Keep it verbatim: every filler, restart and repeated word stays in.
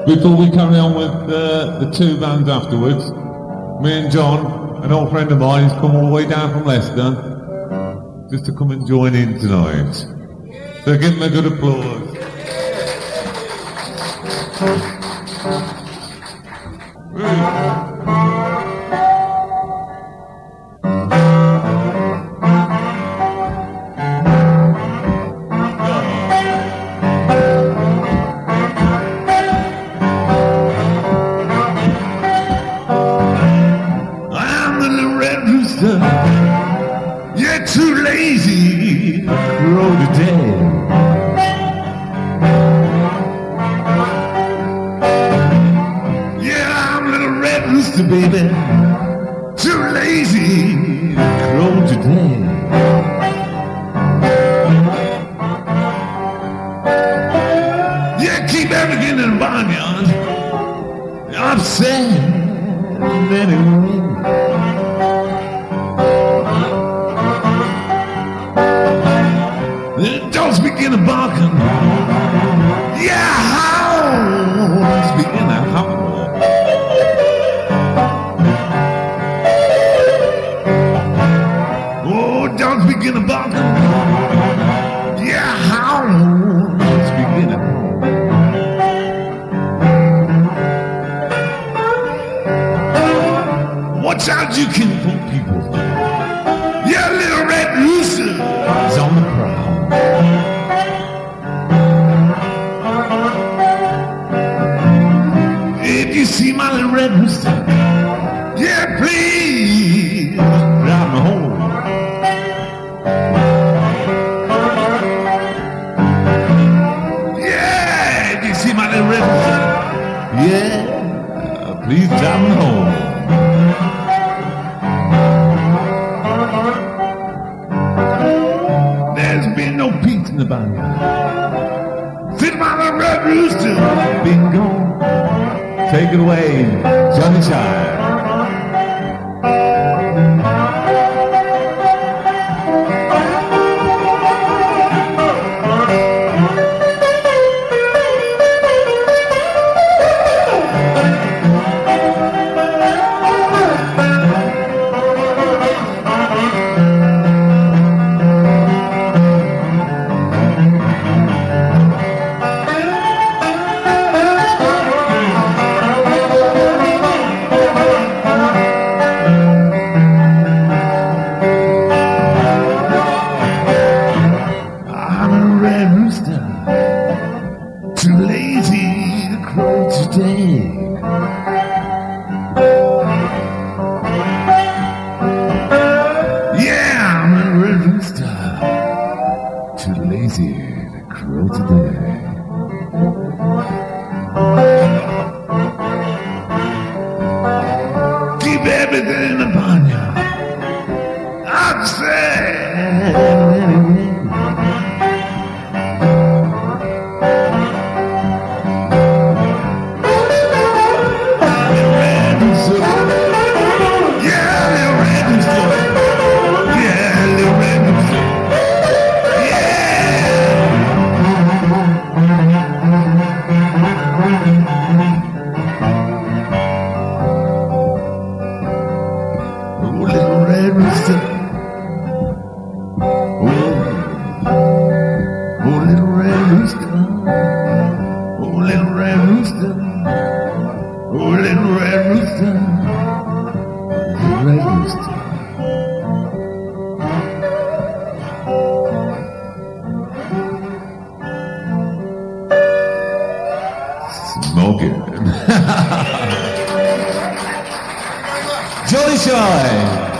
Before we carry on with uh, the two bands afterwards, me and John, an old friend of mine, has come all the way down from Leicester just to come and join in tonight. So give him a good applause. You're too lazy to crow today. Yeah, I'm a little red rooster, baby. Too lazy to crow today. Yeah, keep everything in the barnyard. I'm sad anyway. The dogs begin to barking. Yeah, hounds begin to howl. Oh, dogs begin to bark. Yeah, hounds begin to howl. Watch out, you kinfolk people. Yeah, little red rooster is on the prowl. If you see my little red rooster, yeah, please drive me home. Yeah, if you see my little red rooster, yeah, please drive me home. There's been no peace in the barnyard. Sit by the red rooster, bingo. Take it away, Johnny Child. Too lazy to crow today. Yeah, I'm a red rooster. Too lazy to crow today. Keep everything in the barnyard. I'm sad anyway. Red rooster, oh, oh little red rooster, oh little red rooster, oh little red rooster, little red rooster. Smoking. Jolly Shine.